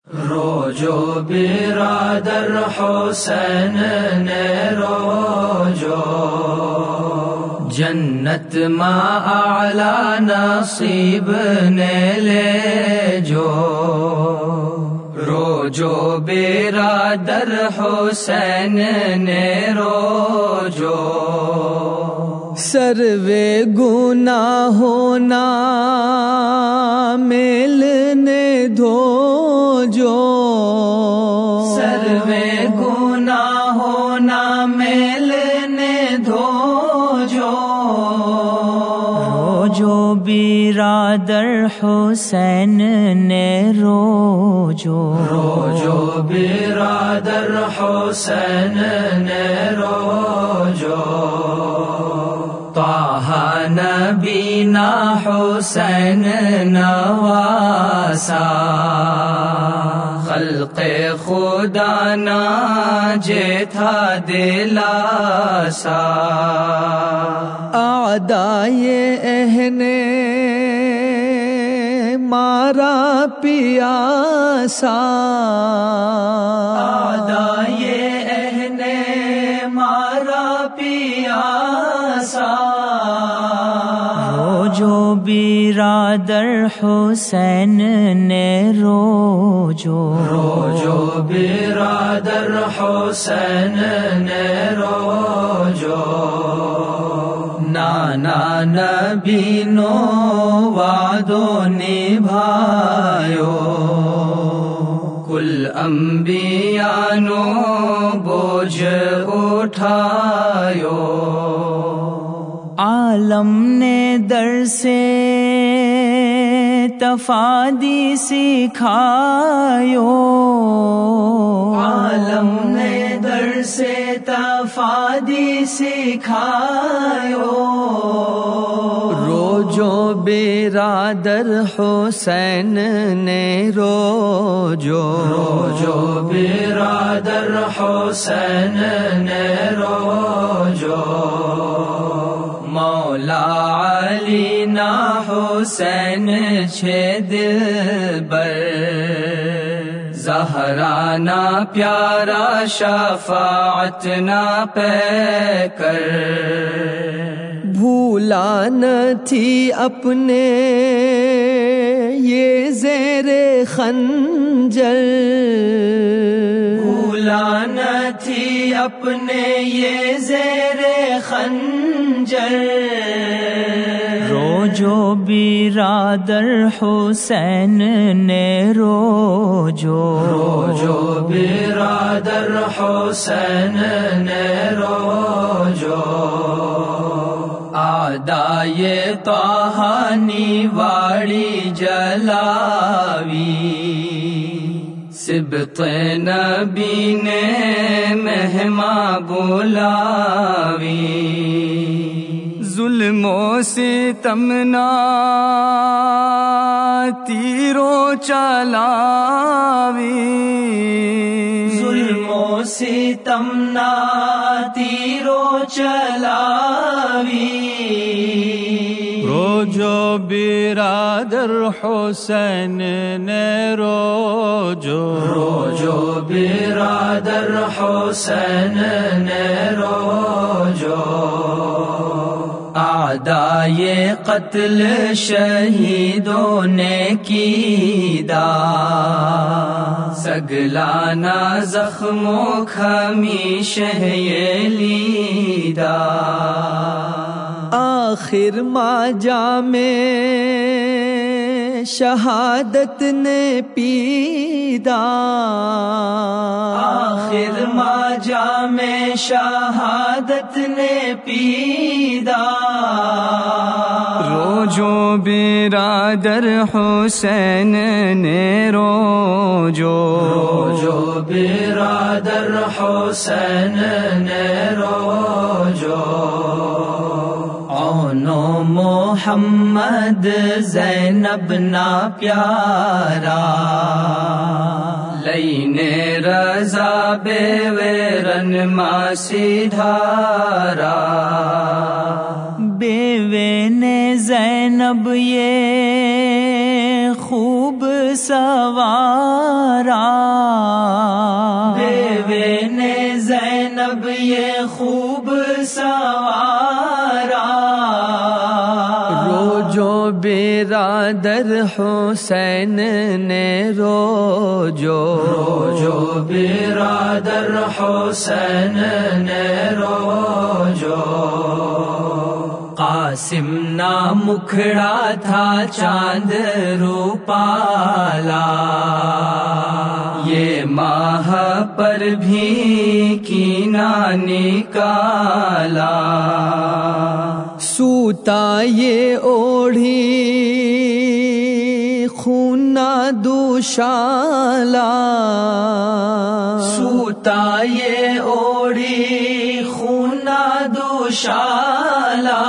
روجو برادر حسین نے روجو، جنت میں اعلی نصیب نے لے جو، روجو برادر حسین نے روجو، سروے گناہوں نا ملنے دھو جو، سروے گناہوں نا ملنے دھو جو، روجو برادر حسین نے روجو، روجو برادر حسین نے روجو، طه نبینا حسین نواسا، خلق خدا ناجے تھا دلاسا، اعدائے اہن مارا پیاسا، اعدائے اہن مارا پیاسا، روجو برادر حسین نے روجو، روجو برادر حسین نے روجو، نانا نبی نو وعدو نبھایو، کل انبیاء نو بوجھ اٹھایو، عالم نے در سے تفادی سکھایو، عالم نے در سے تفادی سکھایو، روجو برادر حسین نے روجو، روجو برادر حسین نے روجو، مولا علی نا حسین چھے دلبر، زہرا نا پیارا شفاعت نا پیکر، بھولا نہ تھی اپنے یہ زیر خنجر، بھولا نہ تھی اپنے یہ زیر خنجر، روجو برادر حسین نے روجو، روجو برادر حسین نے روجو، اعدائے طه واڑی جلاوی، سبط نبی نے مہما بلاوی، ظلم و ستم نہ تیروں چلاوی، ظلم و ستم نہ تیروں چلاوی، روجو برادر حسین نے روجو، روجو برادر حسین نے روجو، اعدائے قتل شہیدوں نے کیدا، سگلانا زخموں خمیش یہ لیدا، آخر ماجا میں شہادت نے پیدا، آخر ماجا میں شہادت نے پیدا، روجو برادر حسین نے روجو، روجو برادر حسین نے روجو، اونو محمد زینب نا پیارا، لین رضا بے ویرن ما سدھارا، بیوے نے زینب یہ خوب سوارا، بیوے نے زینب یہ خوب سوارا، روجو برادر حسین نے روجو برادر حسین نے روجو، قاسم نا مکھڑا تھا چاند روپالا، یہ ماہ پر بھی کینا نکالا، سوتا یہ اوڑھی خونا دوشالا، سوتا یہ اوڑی خونا دوشالا،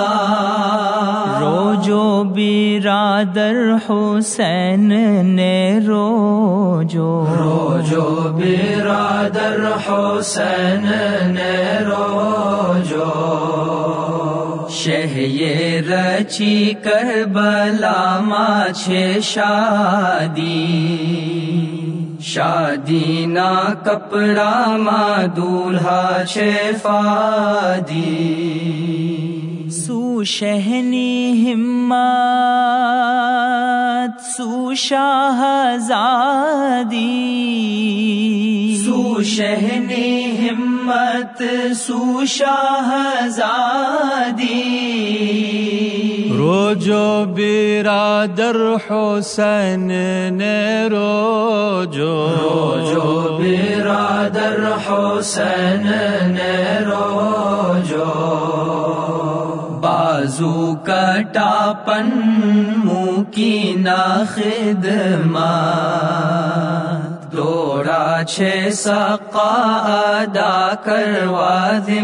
روجو برادر حسین نے روجو برادر حسین نے روجو، شہ یہ رچی کربلا ماں چھ شادی نا کپڑا ماں دولہا چھ فادی، سو شہنی ہمت سو شاہزادی، سو شہنی ہمت سو شاہزادی، روجو برادر حسین نے روجو برادر حسین نے روجو، بازو کٹاپن منہ کی نا خدمت، دوڑا چھ سقا ادا کروا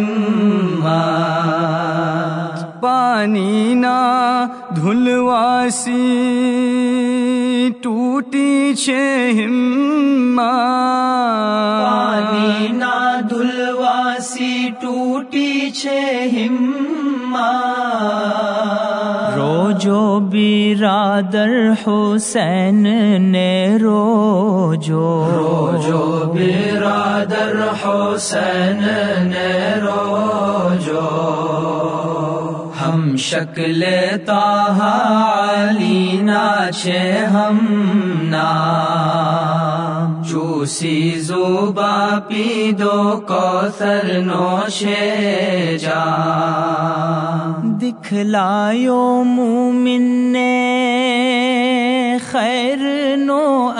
ذمت، پانی نا دھلواسی ٹوٹی چھ ہمت، پانی نا دھلواسی ٹوٹی چھ ہمت، روجو برادر حسین نے روجو برادر حسین نے روجو، ہم شکل طه علی ناچے ہم نام، چوسی زوبا پی دو کوثر نوشے جام، دکھلایو مومن نے خیر نو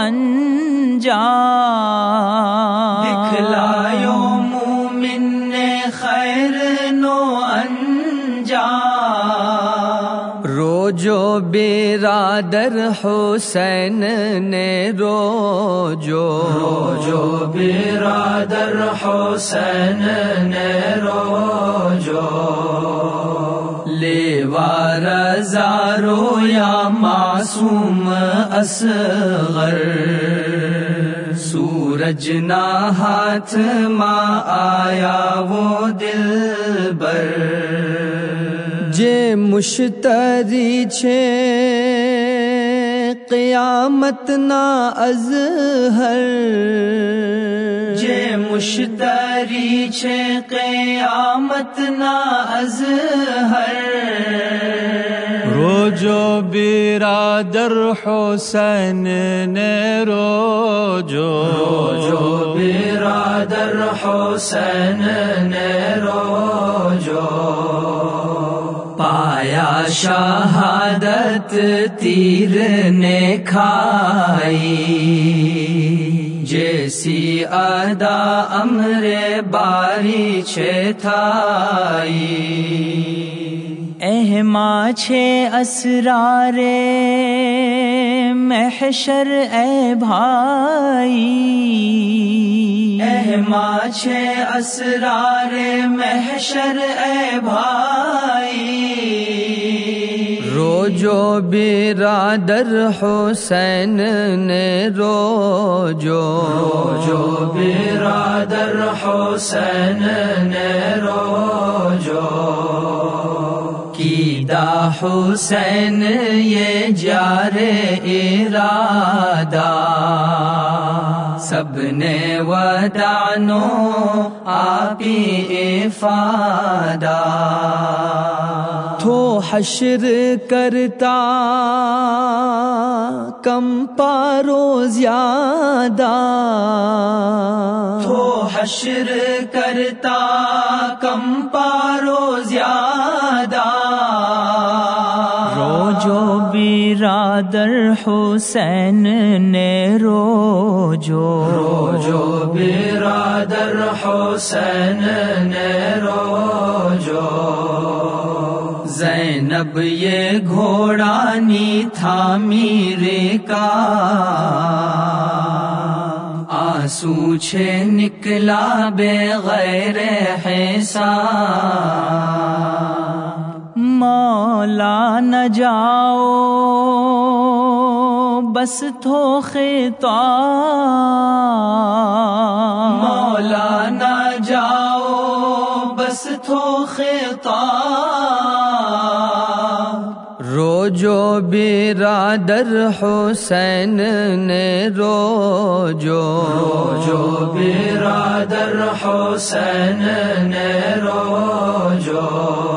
انجام، دکھلایو مومن نے خیر نو انجام، روجو برادر حسین نے روجو برادر حسین نے روجو، لیوا رضا رویا معصوم اصغر، سورج نہ ہاتھ ماں آیا وہ دلبر، جے مشتری چھے قیامت نا ازہر، جے مشتری چھے قیامت نا ازہر، روجو برادر حسین نے روجو برادر حسین نے روجو، پایا شہادت تیر نے کھائی، جیسی ادا امر باری چھ تھائی، اہما چھے اسرار محشر اے بھائی، اہما چھے اسرار محشر اے بھائی، روجو برادر حسین نے روجو برادر حسین نے روجو، کیدا حسین یہ جار ارادہ، سب نے وداعنو آپی افادہ تو حشر کرتا کم پارو زیادہ تو حشر کرتا کم پارو زیادہ روجو برادر حسین نے روجو برادر حسین نے روجو زینب یہ گھوڑا نہیں تھا میرے کا آنسو چھے نکلا بغیر حساب مولا نہ جاؤ بس تو خطاب مولا نہ جاؤ بس تو خطاب روجو برادر حسین نے روجو برادر حسین نے روجو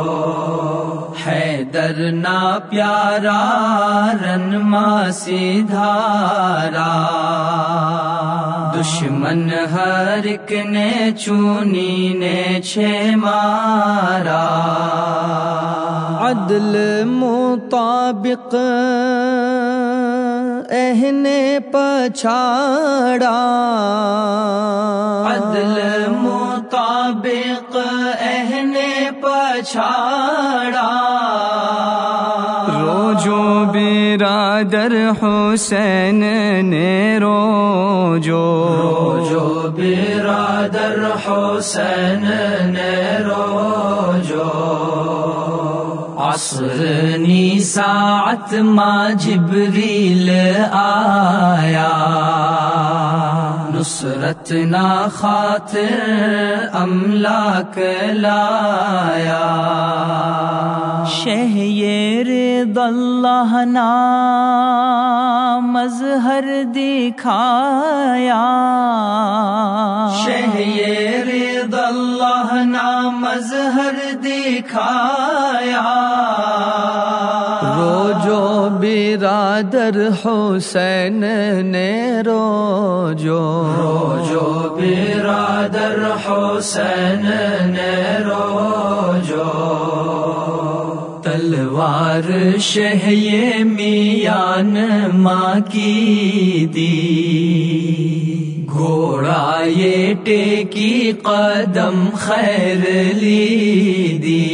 حیدر نا پیارا رنما سدھارا دشمن ہر ایک نے چونی نے چھے مارا عدل مطابق اہنے پچھاڑا عدل مطابق اہنے پچھاڑا روجو برادر حسین نے روجو برادر حسین نے روجو عصرنی ساعت ما جبریل آیا نصرت نا خاطر املاک لایا شہ یہ رضا اللہ نا مظہر دکھایا شہ یہ رضا اللہ نا مظہر دکھایا روجو برادر حسین نے روجو برادر حسین نے روجو تلوار شہ یہ میان ماں کی دی گھوڑا یہ ٹیکی قدم خیر لی دی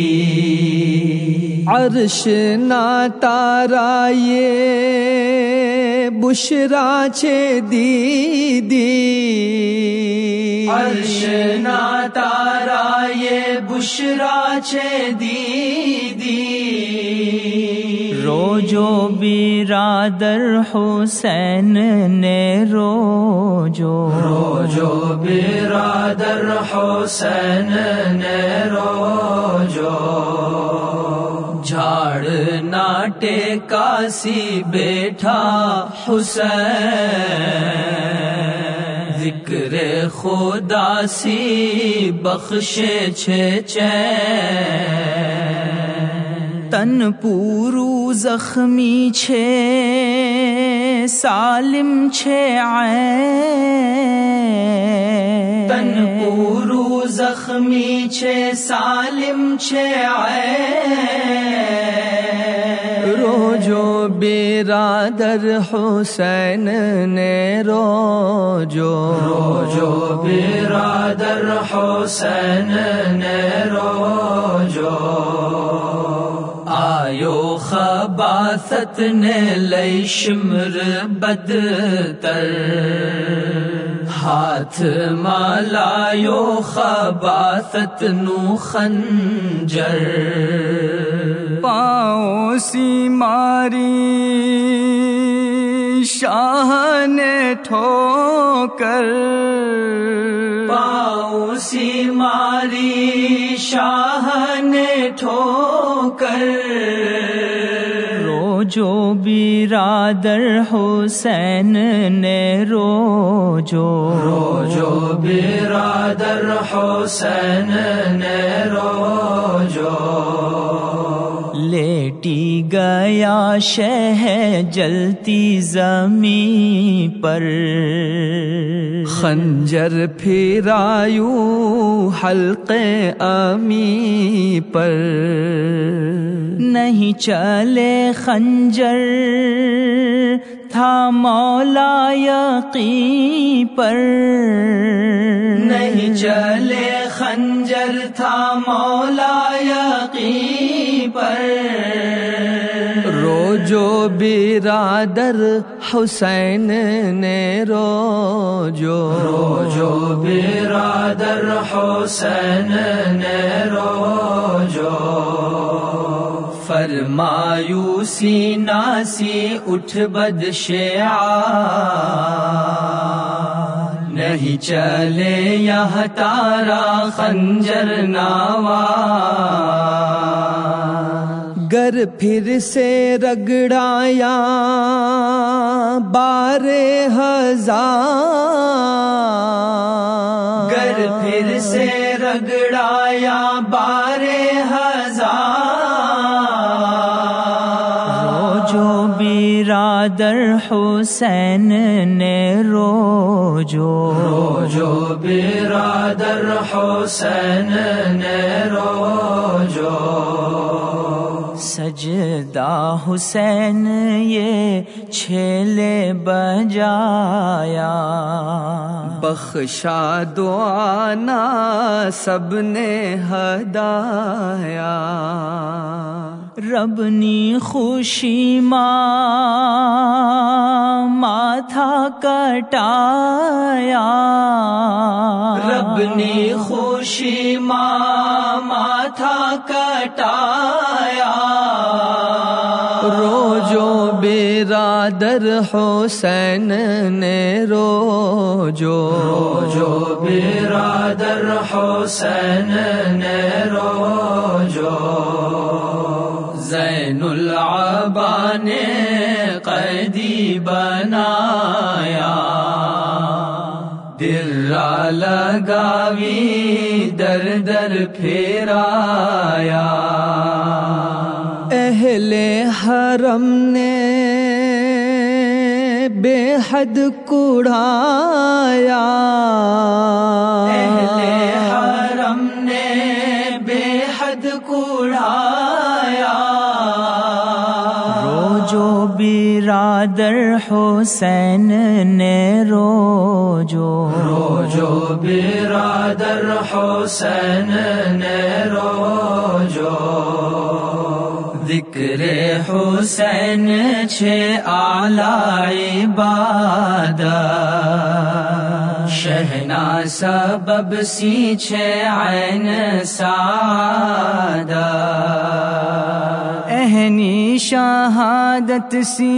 عرش نا تارا یہ بشرا چھے دی عرش نا تارا یہ بشرا چھے دی روجو برادر حسین نے روجو برادر حسین نے روجو جھاڑ ناٹے کاسی بیٹھا حسین ذکر خدا سی بخشے چھے چین تن پورو زخمی چھے سالم چھے عین تن پورو زخمی چھے سالم چھے عین روجو برادر حسین نے روجو برادر حسین نے روجو آیو خباثت نے لئی شمر بدتر ہاتھ مالایو خباثت نو خنجر پاؤں سی ماری شاہ نے ٹھوکر پاؤں سی ماری شاہ نے ٹھوکر جو برادر حسین نے روجو برادر حسین نے روجو لیٹی گیا شہ جلتی زمین پر خنجر پھرایوں حلقے امی پر نہیں چلے خنجر تھا مولا یقین پر نہیں چلے خنجر تھا مولا یقین پر روجو برادر حسین نے روجو برادر حسین نے روجو فرمایو سینہ سی اٹھ بدشعار نہیں چلے یہ تارا خنجر ناوار گر پھر سے رگڑایا بارے ہزار گر پھر سے رگڑایا بارے ہزار روجو برادر حسین نے روجو برادر حسین نے روجو سجدہ حسین یہ چھیلے بجایا بخشا دعانا سب نے ہدایا رب نی خوشی ماتھا کٹایا رب نی خوشی ماتھا کٹایا روجو برادر حسین نے روجو برادر حسین نے روجو زین العبا نے قیدی بنایا درا لگاوی در در پھیرایا اہل حرم نے بے حد کڑھایا اہل حرم نے بے حد کڑھایا روجو برادر حسین نے روجو برادر حسین نے روجو ذکر حسین چھے اعلی عبادت شہنا سبب سی چھے عین سعادت اہنی شہادت سی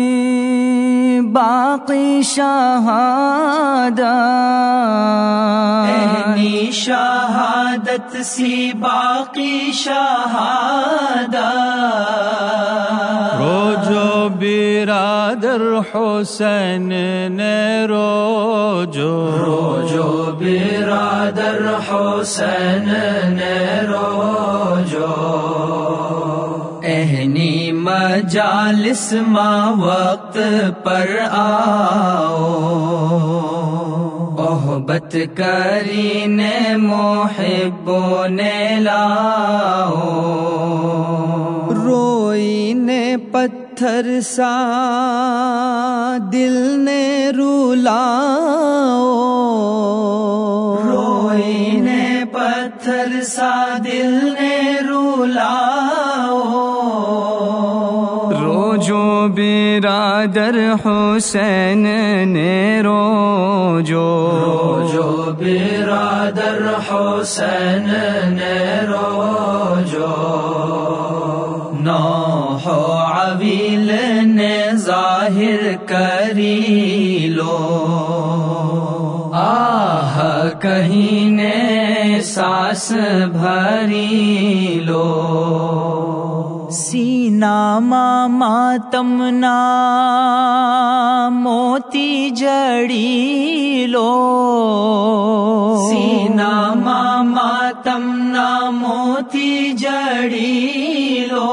باقی شہادت اہنی شہادت سی باقی شہادت روجو برادر حسین نے روجو برادر حسین نے روجو اہنی مجالس ما وقت پر آؤ محبت کرینے محبوں نے لاؤ روئی نے پتھر سا دل نے رولاؤ روئی نے پتھر سا دل نے رولاؤ روجو برادر حسین نے روجو برادر حسین نے روجو نوح عویل نے ظاہر کری لو آہ کہیں نے سانس بھری لو سینہ ماتمنا موتی جڑی لو، سینہ ماتمنا موتی جڑی لو،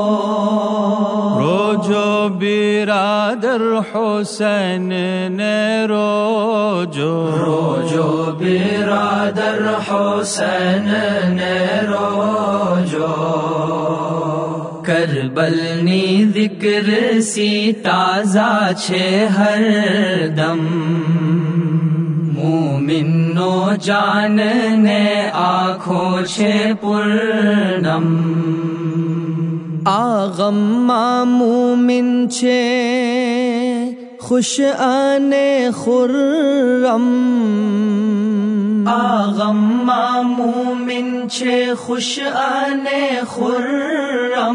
روجو برادر حسین نے روجو، روجو برادر حسین نے روجو، کربل نی ذکر سی تازہ چھے ہر دم، مومنو جان نے آنکھوں چھے پرنم، آغم مومن چھے خوش آنے خرم، آغم مومن چھے خوش آنے خرم،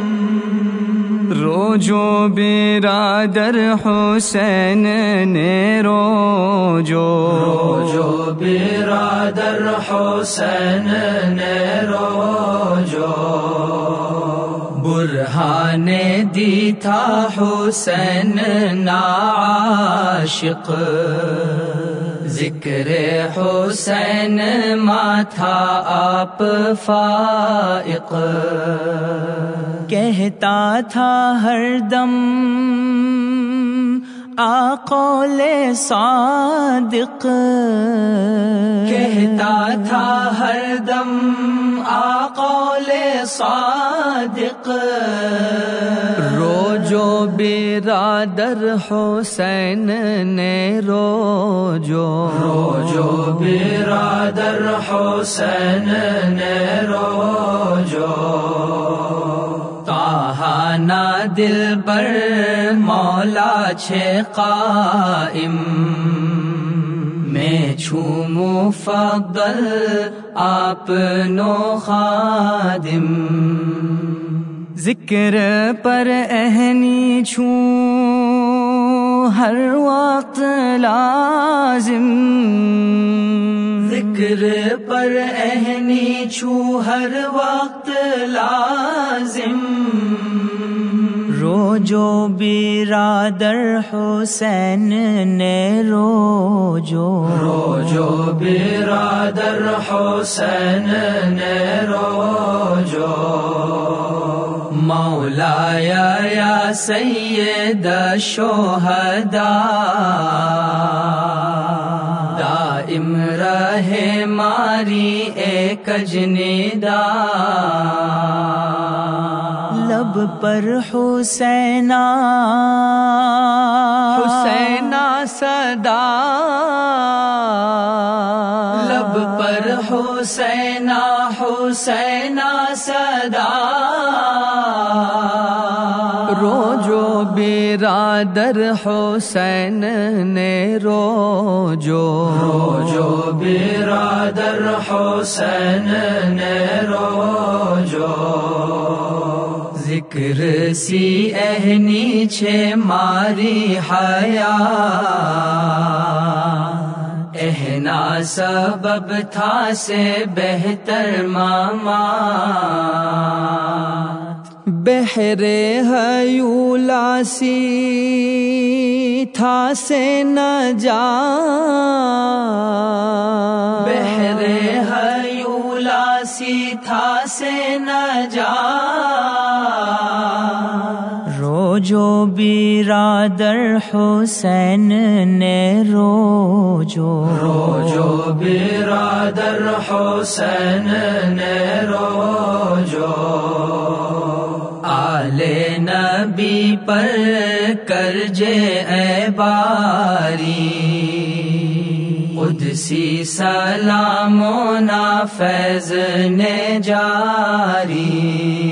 روجو برادر حسین نے روجو، روجو برادر حسین نے روجو، برہان دی تھا حسین ناعاشق، ذکر حسین ماں تھا آپ فائق، کہتا تھا ہر دم آقول صادق، کہتا تھا ہر دم آقول صادق، روجو برادر حسین نے روجو، روجو برادر حسین نے روجو، تاہانا دل بر مولا چھے قائم، میں چھوں مفضل آپ نو خادم، ذکر پر اہنی چھوں ہر وقت لازم، ذکر پر اہنی چھوں ہر وقت لازم، روجو برادر حسین نے روجو، روجو برادر حسین نے روجو، مولایا یا سید الشہداء، دائم رہے ماری ایک جنیدہ، لب پر حسینہ حسینہ صدا، لب پر حسینہ حسینہ صدا، روجو برادر حسین نے روجو، روجو برادر حسین نے روجو، ذکر سی اہنی چھے ماری حیات، اہنا سبب تھا سے بہتر مامات، بحر ہیولا سی تھا سے نجات، بحر ہیولا سی تھا سے نجات، روجو برادر حسین نے روجو، روجو برادر حسین نے روجو، آل نبی پر کرجے اے باری، قدسی سلام و نافذ نے جاری،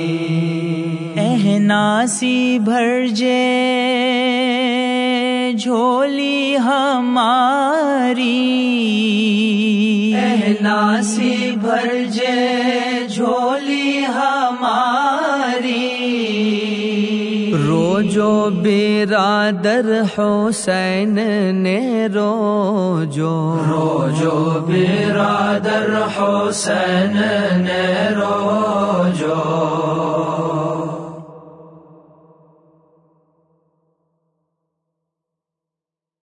اہناسی بھر جے جھولی ہماری، اہناسی بھر جے جھولی ہماری، روجو برادر حسین نے روجو، روجو برادر حسین نے روجو،